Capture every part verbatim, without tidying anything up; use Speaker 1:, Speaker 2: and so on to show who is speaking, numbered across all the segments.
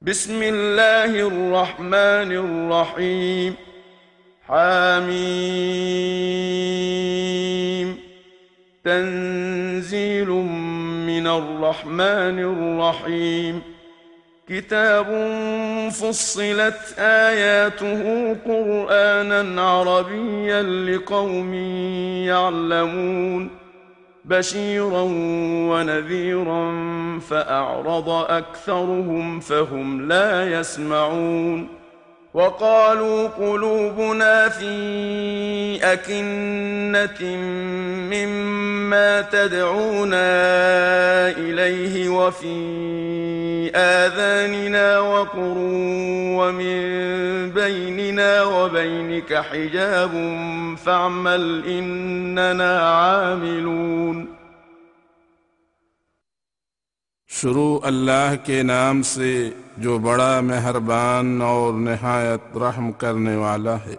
Speaker 1: बिस्मिल्लाहिर्रहमानिर्रहीम। हामीम तंजीलुम मिनर्रहमानिर्रहीम। किताबुन फुस्सिलत आयातुहु कुरआनन अरबिय्यन लिक़ौमिन यअलमून बशीरन व नज़ीरन फ़अअरज़ अक्सरुहुम फ़हुम ला यस्मऊन। वक़ालू क़ुलूबुना फ़ी अकिन्नतिन मिम्मा तदऊना इलैहि व फ़ी आज़ानिना वक़ुरुन व मिन बैनिना व बैनिक हिजाबुन फ़अमल इन्नना आमिलून।
Speaker 2: शुरू अल्लाह के नाम से जो बड़ा मेहरबान और निहायत रहम करने वाला है।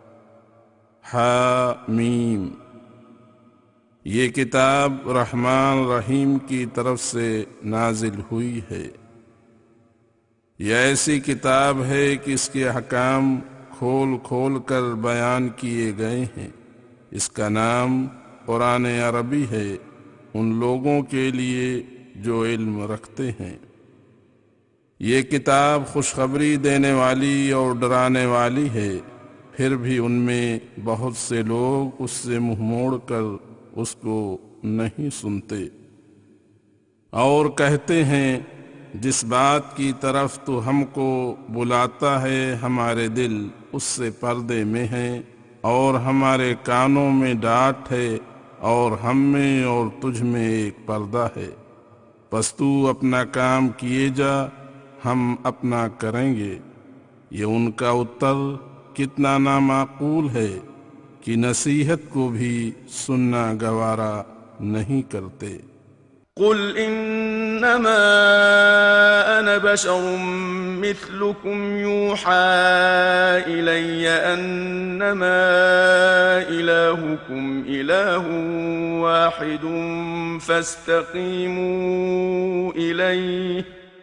Speaker 2: हामीम, ये किताब रहमान रहीम की तरफ से नाजिल हुई है। यह ऐसी किताब है कि इसके अहकाम खोल खोल कर बयान किए गए हैं। इसका नाम कुरान अरबी है उन लोगों के लिए जो इल्म रखते हैं। ये किताब खुशखबरी देने वाली और डराने वाली है, फिर भी उनमें बहुत से लोग उससे मुंह मोड़ कर उसको नहीं सुनते और कहते हैं, जिस बात की तरफ तू हमको बुलाता है हमारे दिल उससे पर्दे में हैं और हमारे कानों में डांट है और हम में और तुझ में एक पर्दा है। बस तू अपना काम किए जा, हम अपना करेंगे। ये उनका उत्तर कितना नामाकूल है कि नसीहत को भी सुनना गवारा नहीं करते।
Speaker 1: कुल इन्नमा अना बशरुम मिस्लुकुम यूहा इलय्य अन्नमा इलाहुकुम इलाहुन वाहिदुन फस्तकीमू इलैहि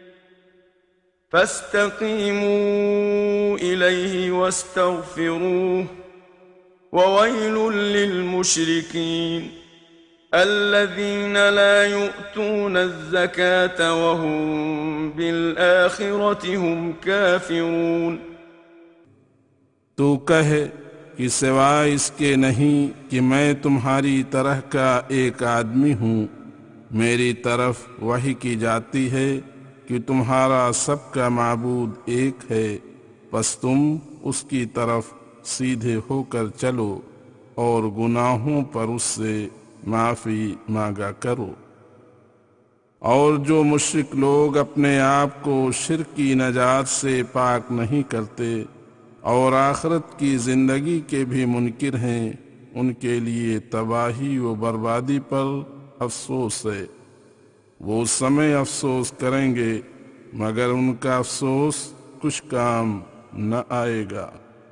Speaker 1: फस्तकीमू इलैहि वस्तगफिरूह ववैलुल लिलमुश्रिकीन अल्लज़ीन ला युअतून अज़्ज़कात वहुम बिलआखिरति हुम काफिरून।
Speaker 2: तू कहे कि सिवाय इसके नहीं कि मैं तुम्हारी तरह का एक आदमी हूँ, मेरी तरफ वही की जाती है कि तुम्हारा सबका माबूद एक है, बस तुम उसकी तरफ सीधे होकर चलो और गुनाहों पर उससे माफ़ी मांगा करो। और जो मुश्रिक लोग अपने आप को शिर्क की नजात से पाक नहीं करते और आखिरत की ज़िंदगी के भी मुनकिर हैं, उनके लिए तबाही व बर्बादी पर अफसोस है। वो उस समय अफसोस करेंगे मगर उनका अफसोस कुछ काम न आएगा।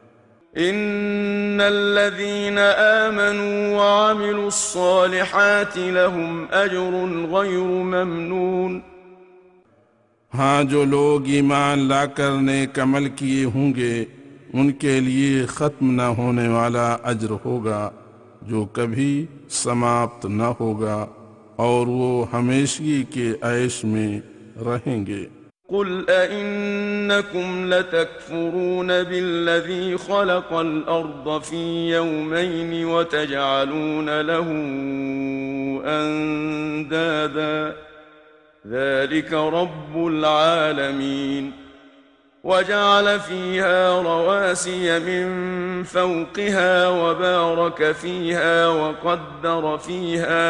Speaker 1: इन्नल्लज़ीना आमनू व अमिलुस्सालिहाति लहुम अज्रुन गैरु ममनून।
Speaker 2: हाँ, जो लोग ईमान लाकर नेक अमल किए होंगे उनके लिए ख़त्म न होने वाला अज्र होगा जो कभी समाप्त न होगा और वो हमेशगी के ऐश में रहेंगे।
Speaker 1: कुल अइन्नकुम लतकफुरून बिल्लज़ी खलक़ल अर्द फ़ी यौमैन व तजअलून लहू अंदादा ज़ालिक रब्बुल आलमीन। वजअल फ़ीहा रवासिय मिन फ़ौक़िहा वबारक फ़ीहा वक़द्दर फ़ीहा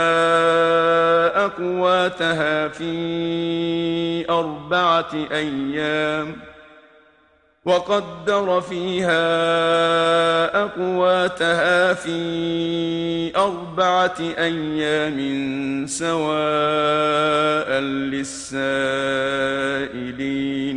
Speaker 1: अक़वातहा फ़ी अर्बअति अय्याम वक़द्दर फ़ीहा अक़वातहा फ़ी अर्बअति अय्यामिन सवाअन लिस्साइलीन।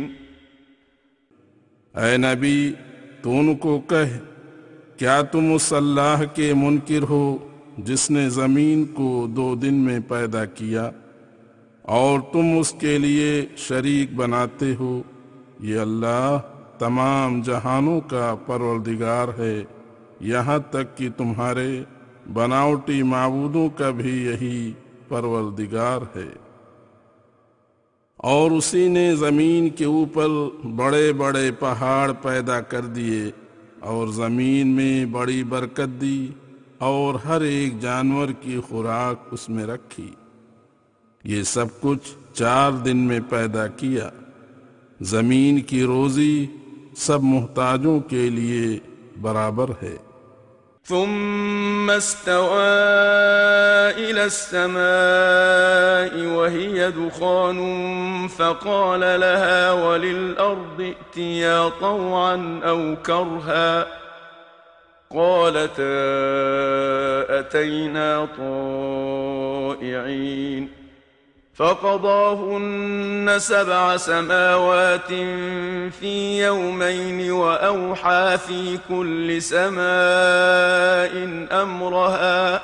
Speaker 2: ऐ नबी, तू उनको कह, क्या तुम उस अल्लाह के मुनकिर हो जिसने ज़मीन को दो दिन में पैदा किया और तुम उसके लिए शरीक बनाते हो? ये अल्लाह तमाम जहानों का परवरदिगार है, यहाँ तक कि तुम्हारे बनावटी माबूदों का भी यही परवरदिगार है। और उसी ने ज़मीन के ऊपर बड़े बड़े पहाड़ पैदा कर दिए और ज़मीन में बड़ी बरकत दी और हर एक जानवर की खुराक उसमें रखी। ये सब कुछ चार दिन में पैदा किया। ज़मीन की रोज़ी सब मुहताजों के लिए बराबर है।
Speaker 1: ثم استوى إلى السماء وهي دخان فقال لها وللأرض ائتيا طوعا أو كرها قالتا أتينا طائعين فقضاهن سبع سماوات في يومين وأوحى في كل سماء أمرها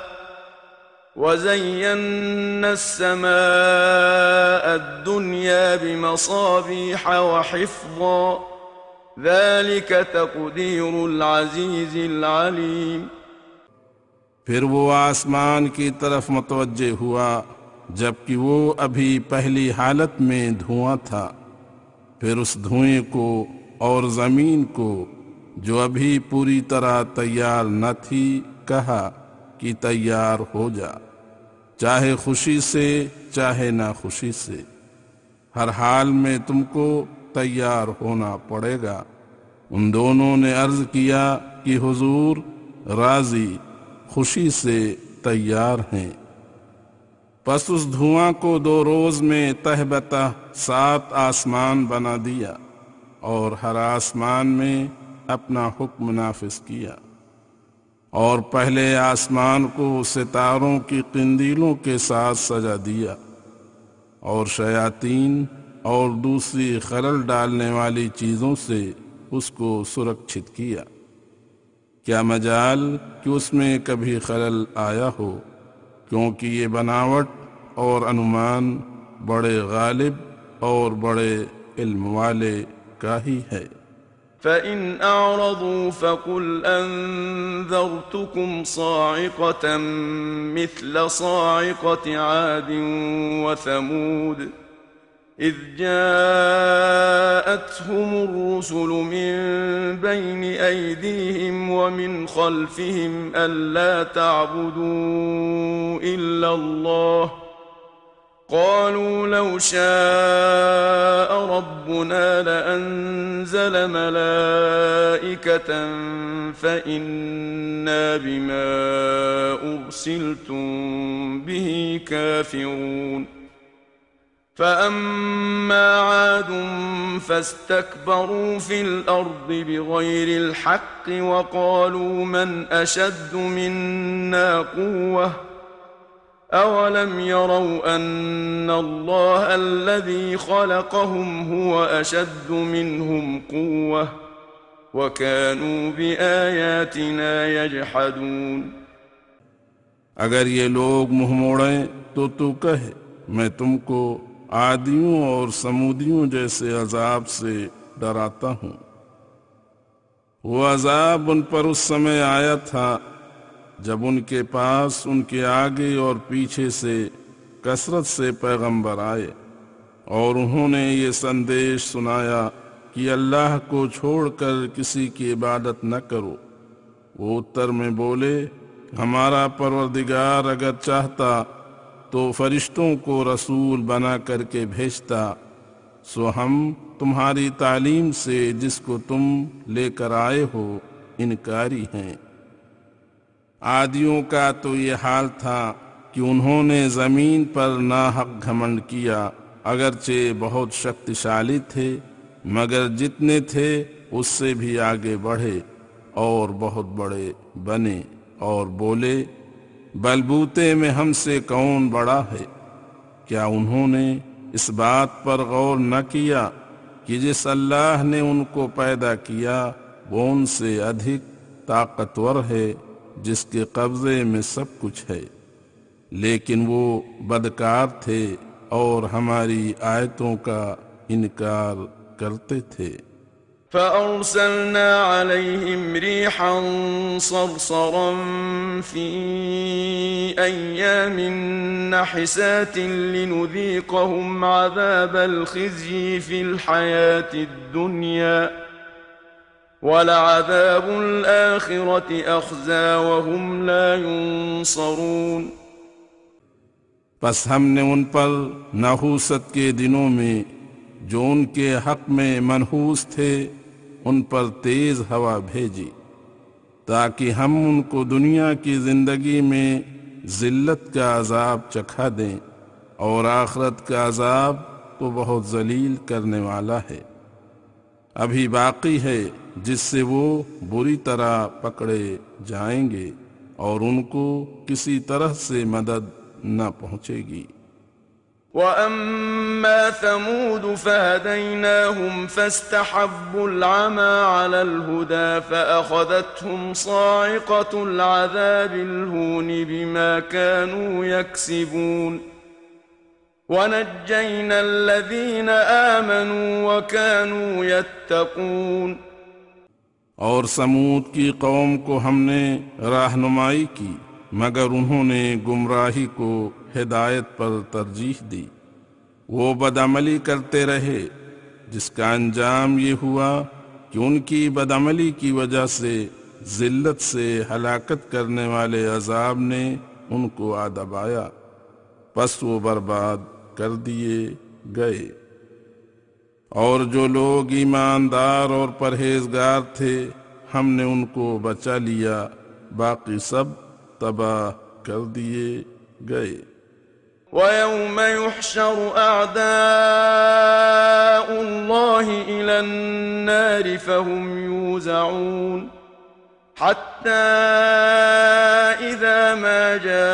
Speaker 1: وزينا السماء الدنيا بمصابيح وحفظا ذلك تقدير العزيز العليم।
Speaker 2: फिर वो आसमान की तरफ मुतवज्जे हुआ जबकि वो अभी पहली हालत में धुआं था। फिर उस धुएं को और ज़मीन को जो अभी पूरी तरह तैयार न थी कहा कि तैयार हो जा, चाहे खुशी से चाहे ना खुशी से, हर हाल में तुमको तैयार होना पड़ेगा। उन दोनों ने अर्ज किया कि हुजूर राजी खुशी से तैयार हैं। बस उस धुआं को दो रोज में तहबता सात आसमान बना दिया और हर आसमान में अपना हुक्म नाफिज किया। और पहले आसमान को सितारों की किंदीलों के साथ सजा दिया और शयातीन और दूसरी खलल डालने वाली चीजों से उसको सुरक्षित किया। क्या मजाल कि उसमें कभी खलल आया हो, क्योंकि ये बनावट और अनुमान बड़े गालिब और बड़े इल्म वाले का ही है।
Speaker 1: فإن أعرضوا فقل أنذرتكم صاعقة مثل صاعقة عاد وثمود إذ جاءتهم الرسل من بين أيديهم ومن خلفهم ألا تعبدوا إلا الله قالوا لو شاء ربنا لأنزل ملائكة فإنا بما أرسلتم به كافرون فأما عاد فاستكبروا في الأرض بغير الحق وقالوا من أشد منا قوة أولم يروا أن الله الذي خلقهم هو أشد منهم قوة وكانوا بآياتنا يجحدون।
Speaker 2: अगर ये लोग मुंह मोड़ें तो तू कहे मैं तुमको आदियों और समूदियों जैसे अजाब से डराता हूँ। वो अजाब उन पर उस समय आया था जब उनके पास उनके आगे और पीछे से कसरत से पैगंबर आए और उन्होंने ये संदेश सुनाया कि अल्लाह को छोड़कर किसी की इबादत न करो। वो उत्तर में बोले हमारा परवरदिगार अगर चाहता तो फरिश्तों को रसूल बना करके भेजता, सो हम तुम्हारी तालीम से जिसको तुम लेकर आए हो इनकारी हैं। आदियों का तो ये हाल था कि उन्होंने जमीन पर नाहक घमंड किया, अगरचे बहुत शक्तिशाली थे मगर जितने थे उससे भी आगे बढ़े और बहुत बड़े बने और बोले बलबूते में हमसे कौन बड़ा है। क्या उन्होंने इस बात पर गौर न किया कि जिस अल्लाह ने उनको पैदा किया वो उनसे अधिक ताकतवर है, जिसके कब्जे में सब कुछ है। लेकिन वो बदकार थे और हमारी आयतों का इनकार करते थे।
Speaker 1: فأرسلنا عليهم ريحا صرصرا في أيام نحسات لنذيقهم عذاب الخزي في الحياة الدنيا ولعذاب الآخرة أخزى وهم لا ينصرون।
Speaker 2: बस हमने उन पर नहूसत के दिनों में जो उनके हक में मनहूस थे उन पर तेज हवा भेजी ताकि हम उनको दुनिया की जिंदगी में जिल्लत का अजाब चखा दें और आखिरत का अजाब तो बहुत जलील करने वाला है। अभी बाकी है जिससे वो बुरी तरह पकड़े जाएंगे और उनको किसी तरह से मदद न पहुंचेगी।
Speaker 1: وأما ثمود فهديناهم فاستحبوا العمى على الهدى فأخذتهم صاعقة العذاب الهون بما كانوا يكسبون ونجينا الذين آمنوا وكانوا يتقون।
Speaker 2: और समूद की कौम को हमने रहनुमाई की मगर उन्होंने गुमराही को हिदायत पर तरजीह दी। वो बदअमली करते रहे जिसका अंजाम ये हुआ कि उनकी बदअमली की वजह से जिल्लत से हलाकत करने वाले अजाब ने उनको आ दबाया, बस वो बर्बाद कर दिए गए। और जो लोग ईमानदार और परहेजगार थे हमने उनको बचा लिया, बाकी सब तबाह कर दिए गए।
Speaker 1: ويوم يحشر أعداء الله إلى النار فهم يوزعون حتى إذا ما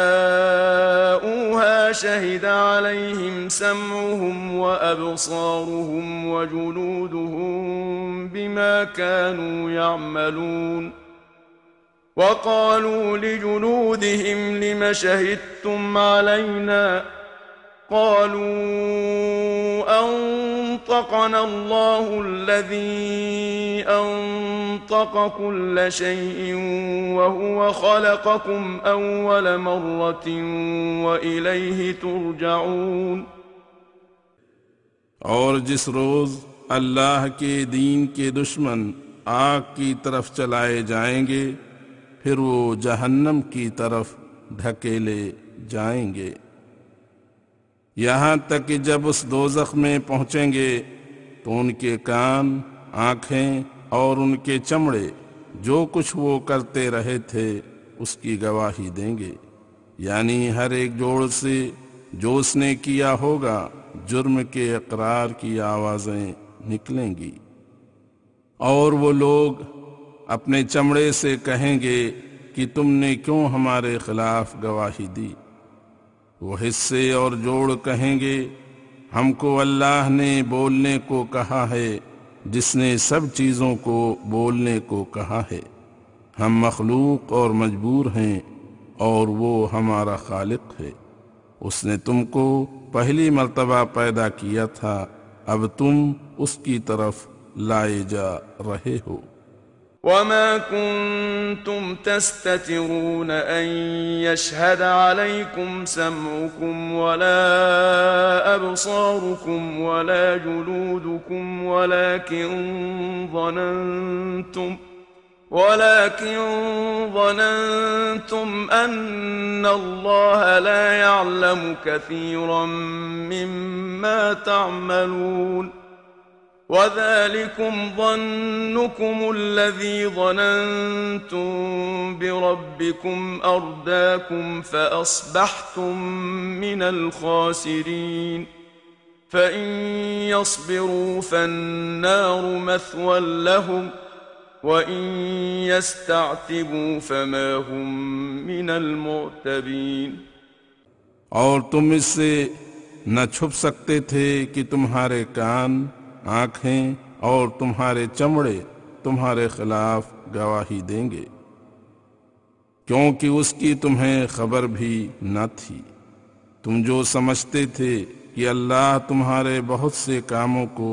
Speaker 1: جاءوها شهد عليهم سمعهم وأبصارهم وجلودهم بما كانوا يعملون وقالوا لجلودهم لم شهدتم علينا قالوا أنطقنا الله الذي أنطق كل شيء وهو خلقكم أول مرة وإليه ترجعون।
Speaker 2: और जिस रोज अल्लाह के दीन के दुश्मन आग की तरफ चलाए जाएंगे फिर वो जहन्नम की तरफ ढकेले जाएंगे, यहाँ तक कि जब उस दोज़ख में पहुंचेंगे तो उनके कान, आंखें और उनके चमड़े जो कुछ वो करते रहे थे उसकी गवाही देंगे। यानी हर एक जोड़ से जो उसने किया होगा जुर्म के इकरार की आवाज़ें निकलेंगी। और वो लोग अपने चमड़े से कहेंगे कि तुमने क्यों हमारे खिलाफ गवाही दी। वो हिस्से और जोड़ कहेंगे हमको अल्लाह ने बोलने को कहा है जिसने सब चीज़ों को बोलने को कहा है। हम मखलूक और मजबूर हैं और वो हमारा खालिक है। उसने तुमको पहली मर्तबा पैदा किया था, अब तुम उसकी तरफ लाए जा रहे हो।
Speaker 1: وما كنتم تستترون أن يشهد عليكم سمعكم ولا أبصاركم ولا جلودكم ولكن ظننتم ولكن ظننتم أن الله لا يعلم كثيرا مما تعملون وذلكم ظنكم الذي ظننتم بربكم أرداكم فأصبحتم من الخاسرين فإن يصبروا فالنار مثوى لهم وإن يستعتبوا فما هم من المعتبين।
Speaker 2: और तुम इससे न छुप सकते थे कि तुम्हारे कान, आंखें और तुम्हारे चमड़े तुम्हारे खिलाफ गवाही देंगे, क्योंकि उसकी तुम्हें खबर भी न थी। तुम जो समझते थे कि अल्लाह तुम्हारे बहुत से कामों को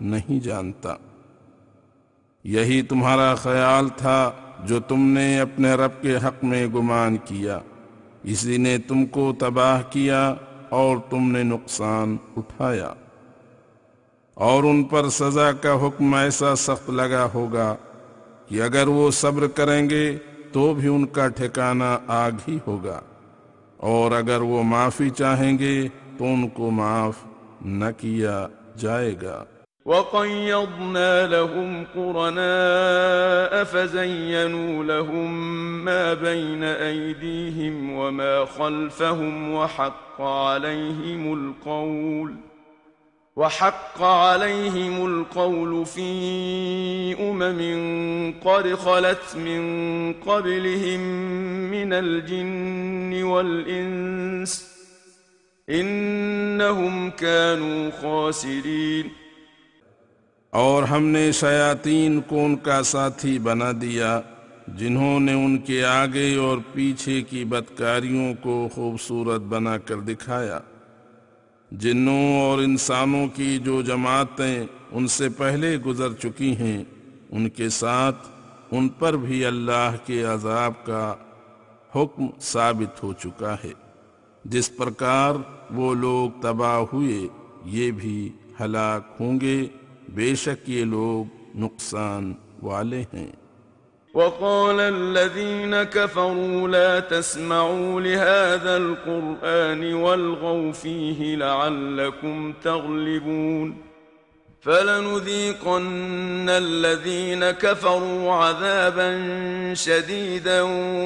Speaker 2: नहीं जानता। यही तुम्हारा ख्याल था जो तुमने अपने रब के हक में गुमान किया, इसी ने तुमको तबाह किया और तुमने नुकसान उठाया। और उन पर सजा का हुक्म ऐसा सख्त लगा होगा कि अगर वो सब्र करेंगे तो भी उनका ठिकाना आग ही होगा, और अगर वो माफी चाहेंगे तो उनको माफ न किया जाएगा।
Speaker 1: وَقَيَّضْنَا لَهُمْ قُرَنَاءَ فَزَيَّنُوا لَهُم مَّا بَيْنَ أَيْدِيهِمْ وَمَا خَلْفَهُمْ وَحَقَّ عَلَيْهِمُ الْقَوْلُ وَحَقَّ عَلَيْهِمُ الْقَوْلُ فِي أُمَمٍ قَدْ خَلَتْ مِن قَبْلِهِم مِّنَ الْجِنِّ وَالْإِنسِ إِنَّهُمْ كَانُوا خَاسِرِينَ।
Speaker 2: और हमने शयातीन को उनका साथी बना दिया, जिन्होंने उनके आगे और पीछे की बदकारियों को खूबसूरत बनाकर दिखाया। जिन्नों और इंसानों की जो जमातें उनसे पहले गुजर चुकी हैं, उनके साथ उन पर भी अल्लाह के अजाब का हुक्म साबित हो चुका है। जिस प्रकार वो लोग तबाह हुए, ये भी हलाक होंगे। बेशक ये लोग नुकसान वाले हैं।
Speaker 1: وقال الذين كفروا لا تسمعوا لهذا القرآن والغوا فيه لعلكم تغلبون فلنذيقن الذين كفروا عذابا شديدا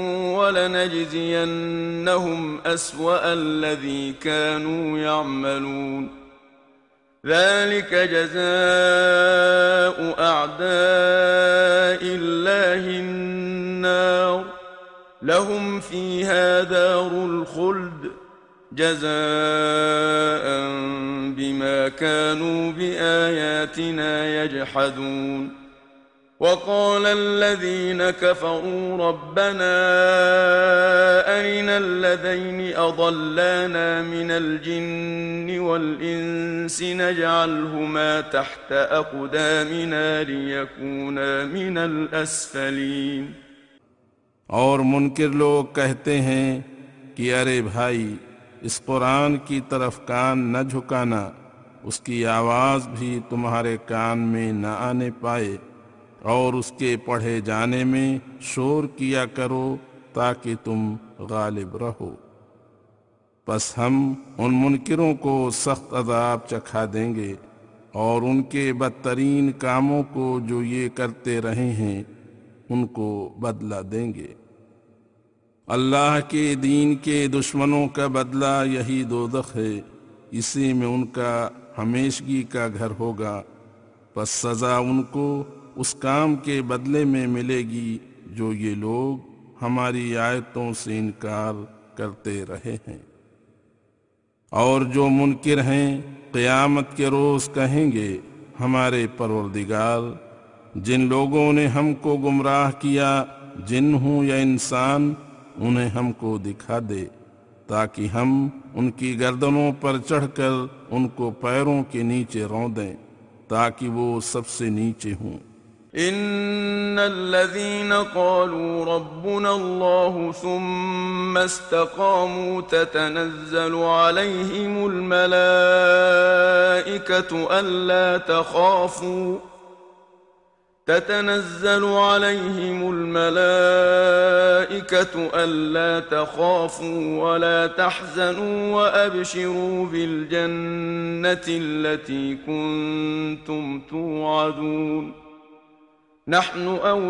Speaker 1: ولنجزينهم أسوأ الذي كانوا يعملون ذلك جزاء أعداء الله النار لهم فيها دار الخلد جزاء بما كانوا بآياتنا يجحدون وقال الذين كفروا ربنا أرنا الذين أضلانا من الجن والإنس نجعلهما تحت أقدامنا ليكونا من الأسفلين।
Speaker 2: और मुनकिर लोग कहते हैं कि अरे भाई, इस कुरान की तरफ कान न झुकाना, उसकी आवाज़ भी तुम्हारे कान में न आने पाए, और उसके पढ़े जाने में शोर किया करो ताकि तुम गालिब रहो। बस हम उन मुनकिरों को सख्त अज़ाब चखा देंगे और उनके बदतरीन कामों को जो ये करते रहे हैं उनको बदला देंगे। अल्लाह के दीन के दुश्मनों का बदला यही दोज़ख है, इसी में उनका हमेशगी का घर होगा। बस सज़ा उनको उस काम के बदले में मिलेगी जो ये लोग हमारी आयतों से इनकार करते रहे हैं। और जो मुनकिर हैं क़यामत के रोज़ कहेंगे, हमारे परवरदिगार, जिन लोगों ने हमको गुमराह किया, जिन हूँ या इंसान, उन्हें हमको दिखा दे ताकि हम उनकी गर्दनों पर चढ़कर उनको पैरों के नीचे रौंद दें ताकि वो सबसे नीचे हों।
Speaker 1: إن الذين قالوا ربنا الله ثم استقاموا تتنزل عليهم الملائكة ألا تخافوا تتنزل عليهم الملائكة ألا تخافوا ولا تحزنوا وأبشروا بالجنة التي كنتم توعدون نحن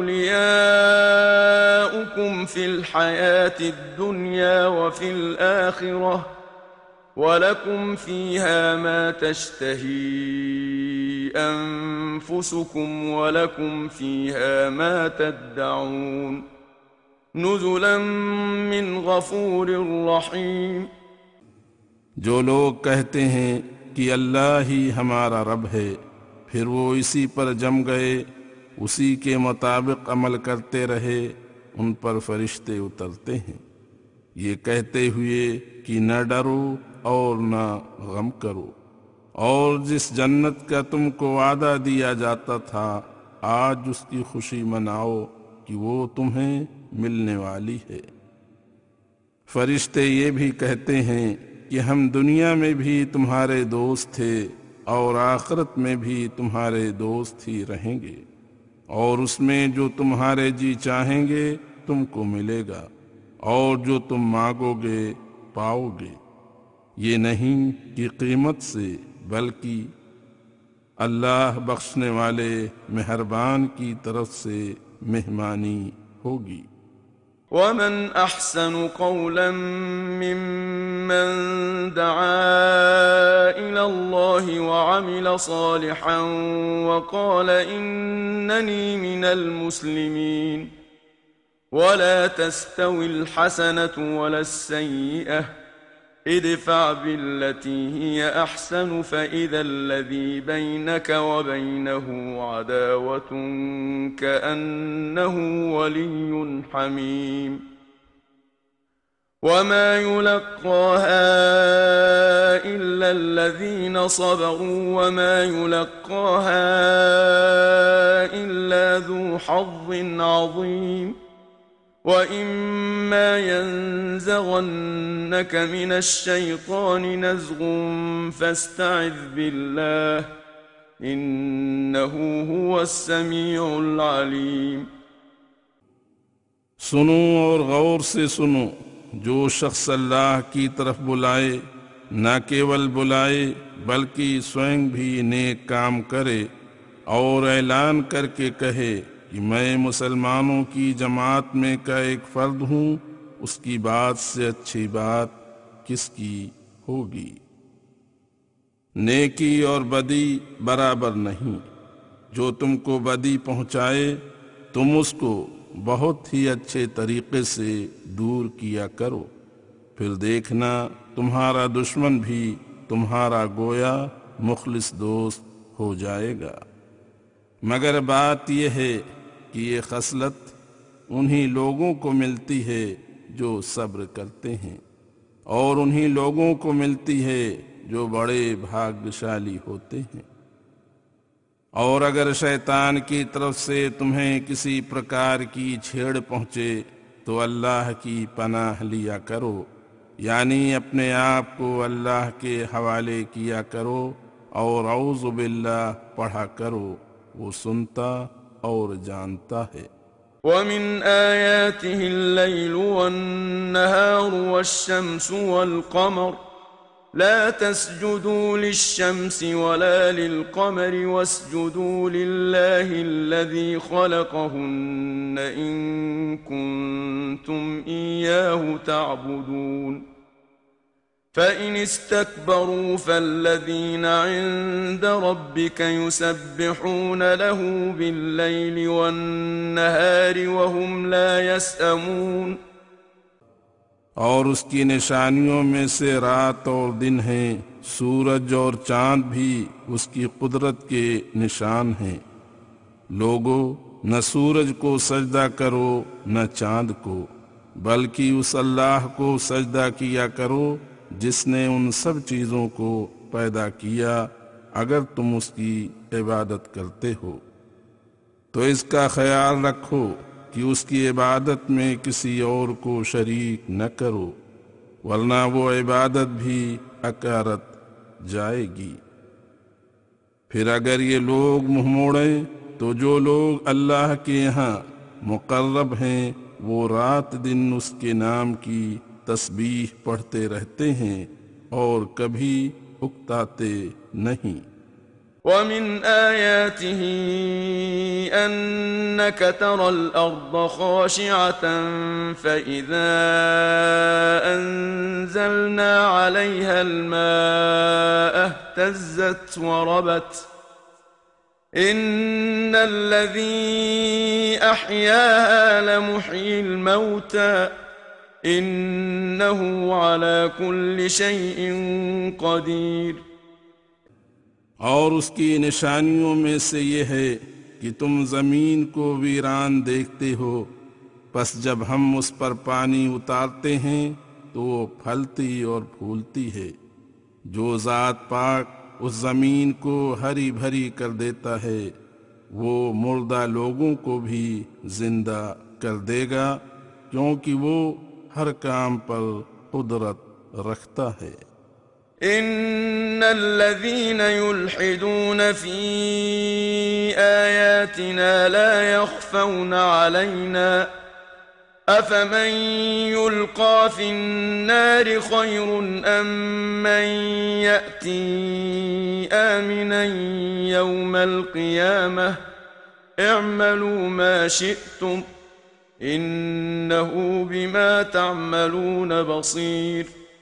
Speaker 1: أولياؤكم في الحياة الدنيا وفي الآخرة ولكم فيها ما تشتهي أنفسكم ولكم فيها ما تدعون نزلا من غفور رحيم।
Speaker 2: जो लोग कहते हैं कि अल्लाह ही हमारा रब है, फिर वो इसी पर जम गए, उसी के मुताबिक अमल करते रहे, उन पर फरिश्ते उतरते हैं ये कहते हुए कि न डरो और न गम करो, और जिस जन्नत का तुमको वादा दिया जाता था आज उसकी खुशी मनाओ कि वो तुम्हें मिलने वाली है। फरिश्ते ये भी कहते हैं कि हम दुनिया में भी तुम्हारे दोस्त थे और आखिरत में भी तुम्हारे दोस्त ही रहेंगे और उसमें जो तुम्हारे जी चाहेंगे तुमको मिलेगा और जो तुम मांगोगे पाओगे। ये नहीं कि कीमत से बल्कि अल्लाह बख्शने वाले मेहरबान की तरफ से मेहमानी होगी।
Speaker 1: वमन अहसनु क़ौलन मिम्मन दआ इलल्लाहि वअमिल सालिहन वक़ाल इन्ननी मिनल मुस्लिमीन वला तस्तविल हसनतु वलस्सय्यिअह इदफ़अ बिल्लती हिय अहसन फ़इज़ा अल्लज़ी बैनक वबैनहु अदावतुन कअन्नहु वलिय्युन हमीम वमा युलक़्क़ाहा इल्ला अल्लज़ीन सबरू वमा युलक़्क़ाहा इल्ला ज़ू हज़्ज़िन अज़ीम वइम्मा यंज़ग़न्नक मिनश्शैतानि नज़ग़ुन फ़स्तइज़ बिल्लाह इन्नहु हुवस्समीउल अलीम।
Speaker 2: सुनो और गौर से सुनो, जो शख्स अल्लाह की तरफ बुलाए न केवल बुलाए बल्कि स्वयं भी नेक काम करे और ऐलान करके कहे कि मैं मुसलमानों की जमात में का एक फर्द हूँ, उसकी बात से अच्छी बात किसकी होगी। नेकी और बदी बराबर नहीं। जो तुमको बदी पहुँचाए तुम उसको बहुत ही अच्छे तरीके से दूर किया करो, फिर देखना तुम्हारा दुश्मन भी तुम्हारा गोया मुखलिस दोस्त हो जाएगा। मगर बात यह है कि ये खसलत उन्हीं लोगों को मिलती है जो सब्र करते हैं और उन्हीं लोगों को मिलती है जो बड़े भाग्यशाली होते हैं। और अगर शैतान की तरफ से तुम्हें किसी प्रकार की छेड़ पहुंचे तो अल्लाह की पनाह लिया करो, यानी अपने आप को अल्लाह के हवाले किया करो और औज़ु बिल्लाह पढ़ा करो, वो सुनता और जानता है।
Speaker 1: वमिन आयातिहि अल-लैलु वन-नहारु वश-शम्सु वल-क़मर ला तस्जुदू लिश-शम्सि वला लिल-क़मरि वस्जुदू लिल्लाहि अल्लज़ी ख़लक़हुन्ना इन कुन्तुम इय्याहु तअबुदून फ़इन इस्तकबरू फ़ल्लज़ीन इन्द रब्बिक युसब्बिहून लहू बिल्लैलि वन्नहारि वहुम ला यसअमून।
Speaker 2: और उसकी निशानियों में से रात और दिन हैं, सूरज और चांद भी उसकी कुदरत के निशान हैं। लोगो, न सूरज को सजदा करो न चांद को, बल्कि उस अल्लाह को सजदा किया करो जिसने उन सब चीज़ों को पैदा किया, अगर तुम उसकी इबादत करते हो। तो इसका ख्याल रखो कि उसकी इबादत में किसी और को शरीक न करो, वरना वो इबादत भी अकारत जाएगी। फिर अगर ये लोग मुँह मोड़ें तो जो लोग अल्लाह के यहाँ मुकर्रब हैं वो रात दिन उसके नाम की तस्बीह पढ़ते रहते हैं और कभी उकताते नहीं।
Speaker 1: वमिन आयातिहि अन्नक तरल अर्द खाशिअतन फ़इज़ा अंज़लना अलैहा अल-माअ इह्तज़्ज़त वरबत इन्नल्लज़ी अह्याहा लमुह्यिल मौता इन्नहु अला कुल्लि शैइन क़दीर।
Speaker 2: और उसकी निशानियों में से ये है कि तुम जमीन को वीरान देखते हो, बस जब हम उस पर पानी उतारते हैं तो वो फलती और फूलती है। जो ज़ात पाक उस जमीन को हरी भरी कर देता है, वो मुर्दा लोगों को भी जिंदा कर देगा, क्योंकि वो हर काम पर कुदरत रखता है।
Speaker 1: इन्नल्लज़ीन युल्हिदून फी आयातिना ला यख्फौना अलैना अफमन युल्का फिन्नारि खैरुन अम्मन यअती आमिनन यौमल क़ियामह इअमलू मा शिअ्तुम इन्नहु बिमा तअमलून बसीर।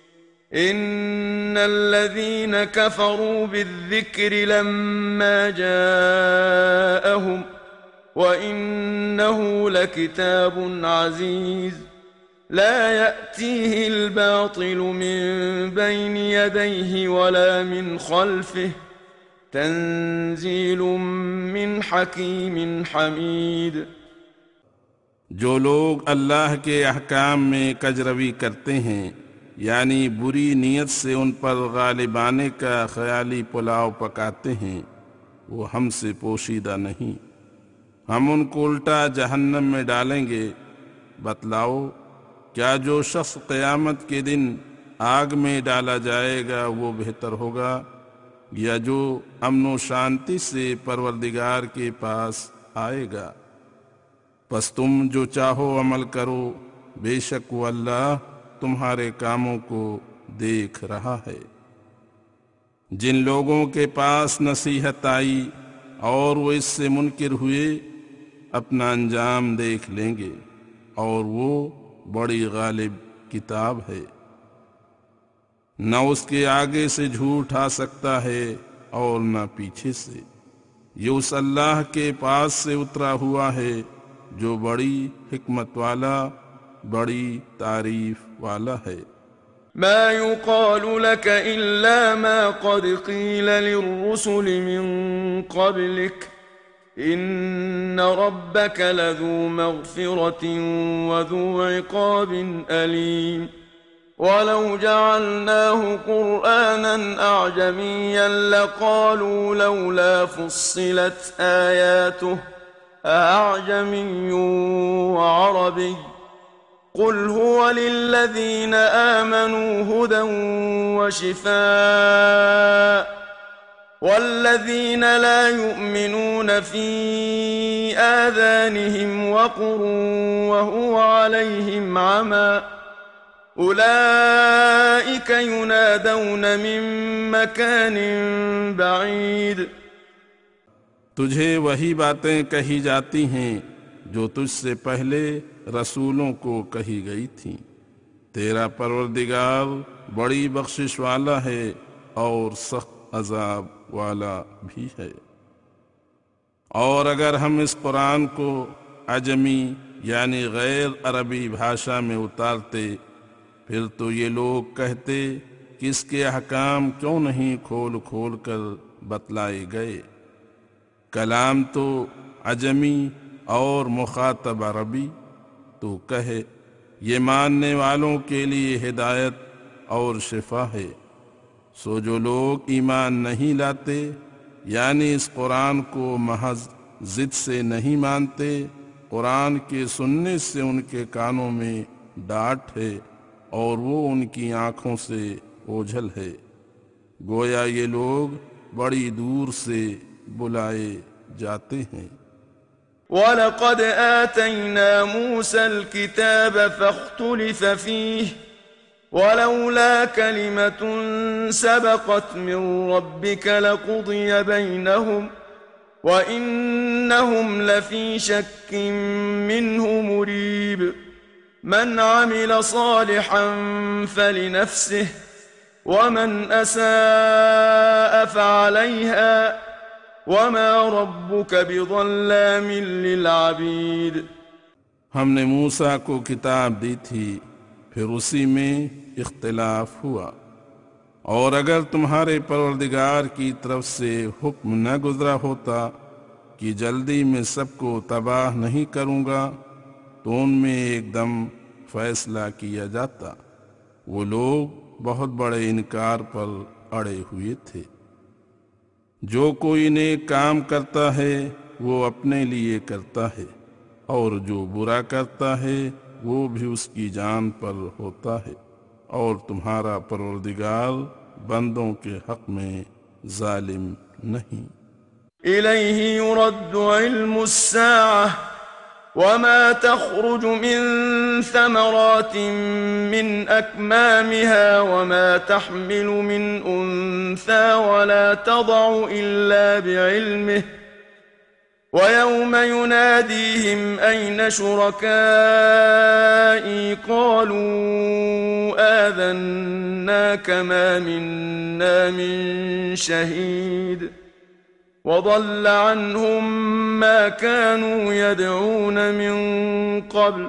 Speaker 1: इन्नल्लज़ीन कफ़रू बिज़्ज़िक्रि लम्मा जाअहुम वइन्नहु लकिताबुन अज़ीज़ ला यअतीहिल बातिलु मिन बैनि यदैहि वला मिन खल्फिहि तंज़ीलुम मिन हकीमिन हमीद।
Speaker 2: जो लोग अल्लाह के अहकाम में कजरवी करते हैं, यानी बुरी नीयत से उन पर गालिब आने का ख्याली पुलाव पकाते हैं, वो हमसे पोशीदा नहीं। हम उनको उल्टा जहन्नम में डालेंगे। बतलाओ, क्या जो शख्स क़यामत के दिन आग में डाला जाएगा वो बेहतर होगा, या जो अमन व शांति से परवरदिगार के पास आएगा? बस तुम जो चाहो अमल करो, बेशक वो अल्लाह तुम्हारे कामों को देख रहा है। जिन लोगों के पास नसीहत आई और वो इससे मुनकिर हुए, अपना अंजाम देख लेंगे, और वो बड़ी गालिब किताब है। न उसके आगे से झूठ आ सकता है और न पीछे से। ये उस अल्लाह के पास से उतरा हुआ है जो बड़ी हिकमत वाला, बड़ी तारीफ वाला है।
Speaker 1: मा युक़ालु लक इल्ला मा क़द क़ील लिर्रुसुल मिन क़ब्लिक इन्न रब्बक लज़ू मग़फ़िरतिन वज़ू इक़ाबिन अलीम। वलौ जअलनाहु क़ुरआनन अअजमिय्यन लक़ालू लौला फ़ुस्सिलत आयातुहु अअजमिय्युन वअरबिय्युन क़ुल हुव लिल्लज़ीन आमनू हुदन वशिफ़ाअ वल्लज़ीन ला युमिनून फ़ी आज़ानिहिम वक़्रुन वहुव अलैहिम अमा उलाइक युनादौन मिन मकानिन बईद।
Speaker 2: तुझे वही बातें कही जाती हैं जो तुझसे पहले रसूलों को कही गई थीं। तेरा परवरदिगार बड़ी बख्शिश वाला है और सख्त अजाब वाला भी है। और अगर हम इस कुरान को अजमी यानी गैर अरबी भाषा में उतारते, फिर तो ये लोग कहते कि इसके अहकाम क्यों नहीं खोल खोल कर बतलाए गए। कलाम तो अजमी और मुखातब अरबी। तो कहे, ये मानने वालों के लिए हिदायत और शिफा है। सो जो लोग ईमान नहीं लाते, यानी इस कुरान को महज जिद से नहीं मानते, कुरान के सुनने से उनके कानों में डांट है और वो उनकी आंखों से ओझल है, गोया ये लोग बड़ी दूर से बुलाए जाते हैं।
Speaker 1: वलक़द आतैना मूसल किताब फख्तुलिफ फीह वलौला कलिमतुन सबक़त मिन रब्बिक लक़ुदिय बैनहुम वइन्नहुम लफ़ी शक्किन मिन्हु मुरीब। मन अमिल सालिहन फलिनफ्सिह वमन असाअ फ़अलैहा वमा रब्बुक बिज़ल्लामिन लिलअबीद।
Speaker 2: हमने मूसा को किताब दी थी, फिर उसी में इख्तिलाफ हुआ, और अगर तुम्हारे परवरदिगार की तरफ से हुक्म न गुजरा होता कि जल्दी में सबको तबाह नहीं करूँगा, तो उनमें एकदम फैसला किया जाता। वो लोग बहुत बड़े इनकार पर अड़े हुए थे। जो कोई नेक काम करता है वो अपने लिए करता है, और जो बुरा करता है वो भी उसकी जान पर होता है, और तुम्हारा परवरदिगार बंदों के हक में जालिम नहीं।
Speaker 1: इलैहि युरद्दु इल्मु अस्साअह वमा तख्रुजु मिन समरातिन मिन अकमामिहा वमा तहमिलु मिन उन्सा वला तदअु इल्ला बिइल्मिहि ويوم يناديهم أين شركائي قالوا آذناك ما منا من شهيد وضل عنهم ما كانوا يدعون من قبل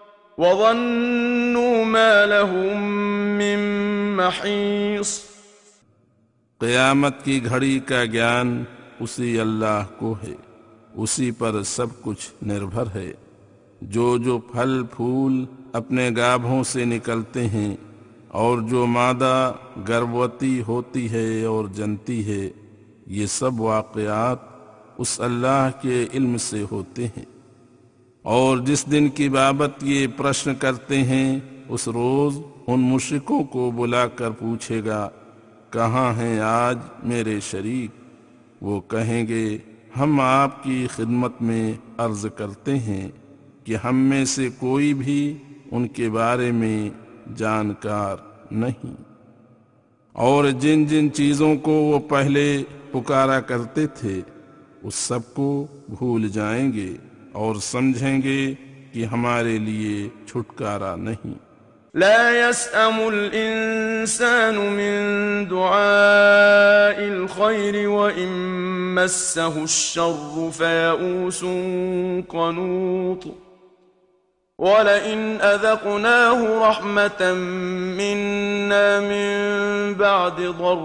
Speaker 1: وظنوا ما لهم من محيص।
Speaker 2: क़यामत की घड़ी का ज्ञान उसी अल्लाह को है, उसी पर सब कुछ निर्भर है। जो जो फल फूल अपने गाभों से निकलते हैं और जो मादा गर्भवती होती है और जनती है, ये सब वाक़यात उस अल्लाह के इल्म से होते हैं। और जिस दिन की बाबत ये प्रश्न करते हैं, उस रोज़ उन मुश्रिकों को बुलाकर पूछेगा, कहाँ हैं आज मेरे शरीक? वो कहेंगे, हम आपकी खिदमत में अर्ज करते हैं कि हम में से कोई भी उनके बारे में जानकार नहीं। और जिन जिन चीज़ों को वो पहले पुकारा करते थे उस सब को भूल जाएंगे और समझेंगे कि हमारे लिए छुटकारा नहीं।
Speaker 1: لا يسأم الإنسان من دعاء الخير وإن مسه الشر فيئوس قنوط ولئن أذقناه رحمة منا من بعد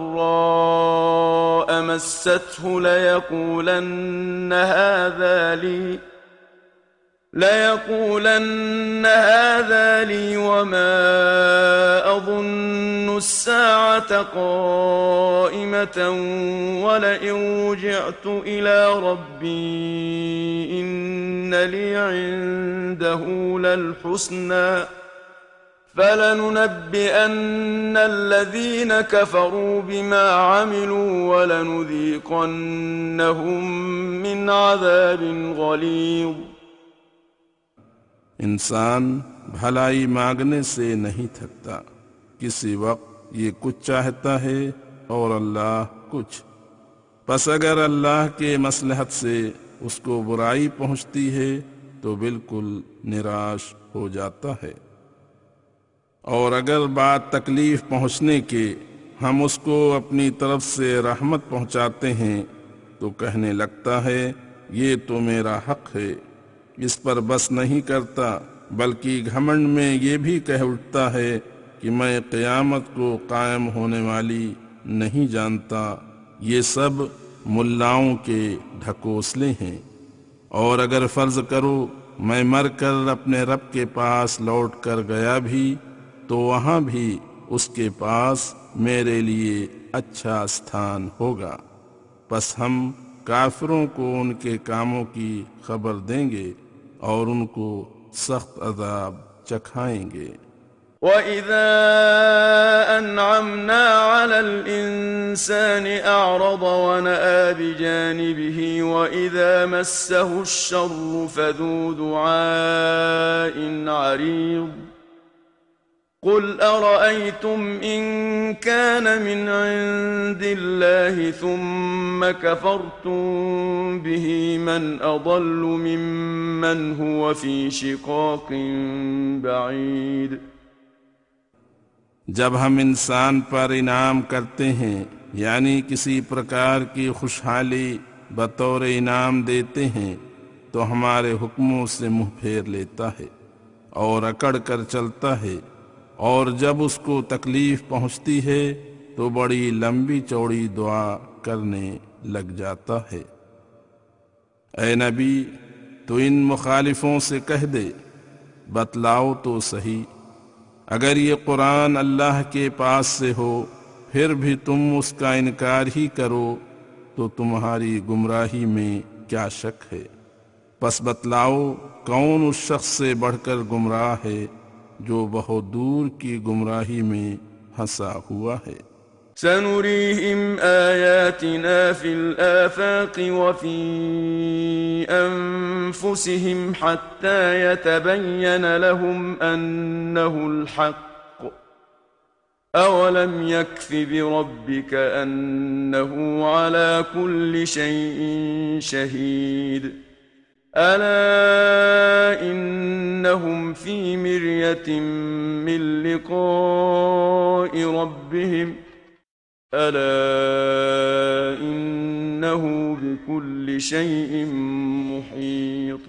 Speaker 1: ضراء مسته ليقولن هذا لي ليقولن هذا لي وما أظن الساعة قائمة ولئن رجعت إلى ربي إن لي عنده للحسنى فلننبئن الذين كفروا بما عملوا ولنذيقنهم من عذاب غليظ।
Speaker 2: इंसान भलाई मांगने से नहीं थकता। किसी वक्त ये कुछ चाहता है और अल्लाह कुछ। बस अगर अल्लाह के मसलहत से उसको बुराई पहुंचती है तो बिल्कुल निराश हो जाता है, और अगर बात तकलीफ पहुंचने के हम उसको अपनी तरफ से रहमत पहुंचाते हैं तो कहने लगता है, ये तो मेरा हक है। इस पर बस नहीं करता, बल्कि घमंड में ये भी कह उठता है कि मैं क़यामत को कायम होने वाली नहीं जानता। ये सब मुल्लाओं के ढकोसले हैं। और अगर फ़र्ज़ करो मैं मरकर अपने रब के पास लौट कर गया भी तो वहाँ भी उसके पास मेरे लिए अच्छा स्थान होगा। बस हम काफिरों को उनके कामों की खबर देंगे और उनको सख्त अज़ाब चखाएंगे।
Speaker 1: وَإِذَا أَنْعَمْنَا عَلَى الْإِنسَانِ أَعْرَضَ وَنَأَىٰ بِجَانِبِهِ وَإِذَا مَسَّهُ الشَّرُّ فَذُو دُعَاءٍ عَرِيضٍ قُلْ أَرَأَيْتُمْ إِنْ كَانَ مِنْ عِنْدِ اللَّهِ ثُمَّ كَفَرْتُمْ بِهِ مَنْ أَضَلُّ مِمَّنْ هُوَ فِي شِقَاقٍ بَعِيدٍ।
Speaker 2: जब हम इंसान पर इनाम करते हैं, यानी किसी प्रकार की खुशहाली बतौर इनाम देते हैं, तो हमारे हुक्मों से मुँह फेर लेता है और अकड़ कर चलता है, और जब उसको तकलीफ पहुंचती है तो बड़ी लंबी चौड़ी दुआ करने लग जाता है। ऐ नबी, तो इन मुखालिफों से कह दे, बतलाओ तो सही, अगर ये कुरान अल्लाह के पास से हो फिर भी तुम उसका इनकार ही करो तो तो तुम्हारी गुमराही में क्या शक है। बस बतलाओ कौन उस शख्स से बढ़कर गुमराह है जो बहुत दूर की गुमराही में फंसा हुआ है।
Speaker 1: سنريهم آياتنا في الآفاق وفي أنفسهم حتى يتبين لهم أنه الحق أولم يكف بربك أنه على كل شيء شهيد ألا إنهم في مرية من لقاء ربهم ألا إنه بكل شيء محيط।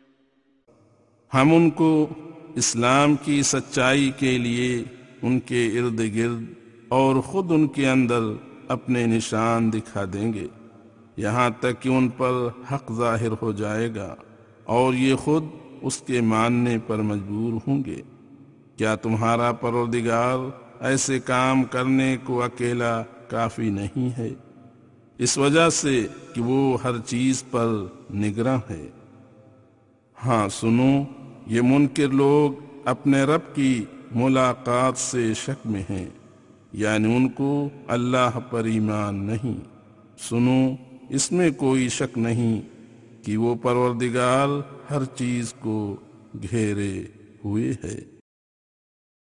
Speaker 2: हम उनको इस्लाम की सच्चाई के लिए उनके इर्द गिर्द और खुद उनके अंदर अपने निशान दिखा देंगे, यहाँ तक कि उन पर हक जाहिर हो जाएगा और ये खुद उसके मानने पर मजबूर होंगे। क्या तुम्हारा परवरदिगार ऐसे काम करने को अकेला काफी नहीं है, इस वजह से कि वो हर चीज पर निगरान है। हाँ सुनो, ये मुनकिर लोग अपने रब की मुलाकात से शक में हैं, यानी उनको अल्लाह पर ईमान नहीं। सुनो, इसमें कोई शक नहीं कि वो परवरदिगार हर चीज को घेरे हुए है।